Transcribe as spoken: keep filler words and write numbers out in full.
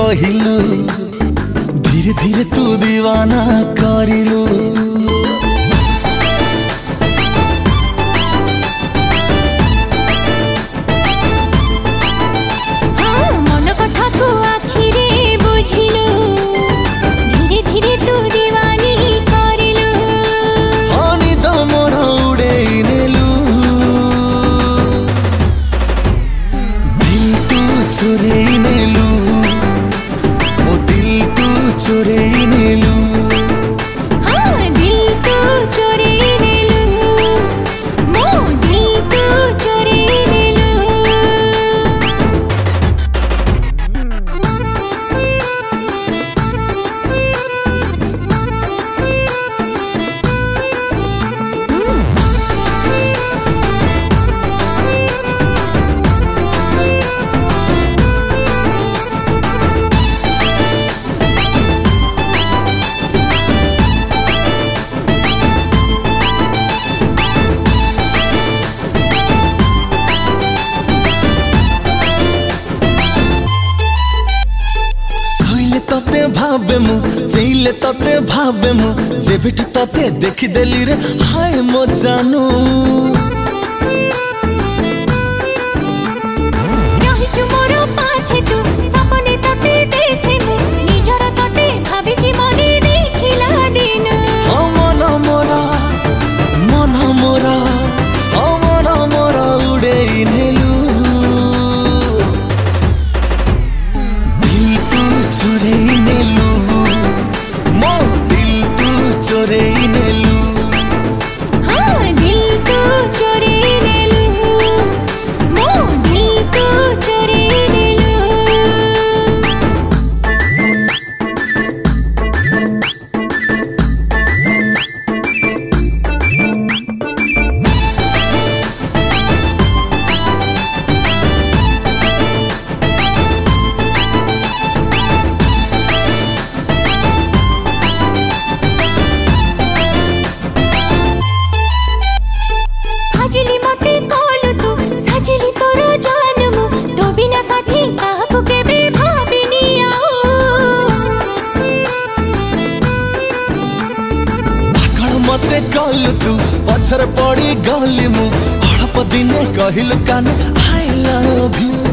कहिलु धीरे धीरे तू दीवाना करिलु। चोरी नेलू ओ दिल तू चोरी नेलू। हाँ दिल तू चोरी नेलू मो दिल तू चोरी नेलू। तते भावे मु चैले तते भावे मु जेबिठ तते देखी देली रे हाय मो जानू। रहिछु मोर पाखे तू सपने तते देखे मु निजर तते भाबिछि मने देखिला दिन। ओ मन मोरा मन मोरा ओ मन मोरा उड़ेई नेलू दिल तू चोरेई नेलू मो दिल तू चोरेई नेलू। हाँ दिल तू चोरी नेलू मो दिल तू चोरी नेलू। सजली मते कोलु तू सजली तोरो जानमु तो बिना साथी काहको केबे भाबिनी आऊ। पागल मते कलु तू पछर पड़ी गली मु अड़प दिने कहिलु काने आई लव यू।